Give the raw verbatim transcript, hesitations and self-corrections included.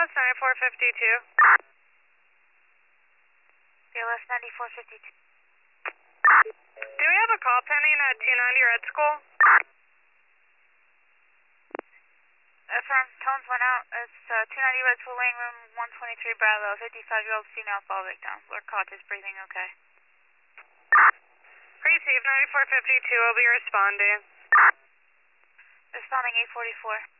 S ninety-four fifty-two. B L S ninety-four fifty-two. Do we have a call pending at two ninety Red School? Affirm, tones went out. It's uh, two ninety Red School Wing Room one twenty-three Bravo, fifty-five-year-old female fall victim. Lord Koch is breathing okay. Received ninety-four fifty-two will be responding. Responding eight forty-four.